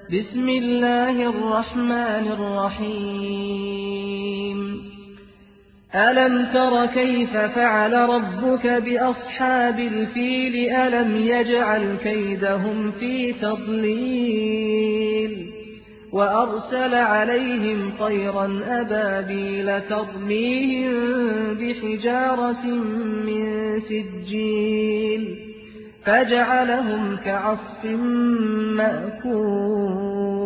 بسم الله الرحمن الرحيم ألم تر كيف فعل ربك بأصحاب الفيل ألم يجعل كيدهم في تضليل وأرسل عليهم طيرا أبابيل ترميهم بحجارة من سجيل فجعلهم كعصف مأكول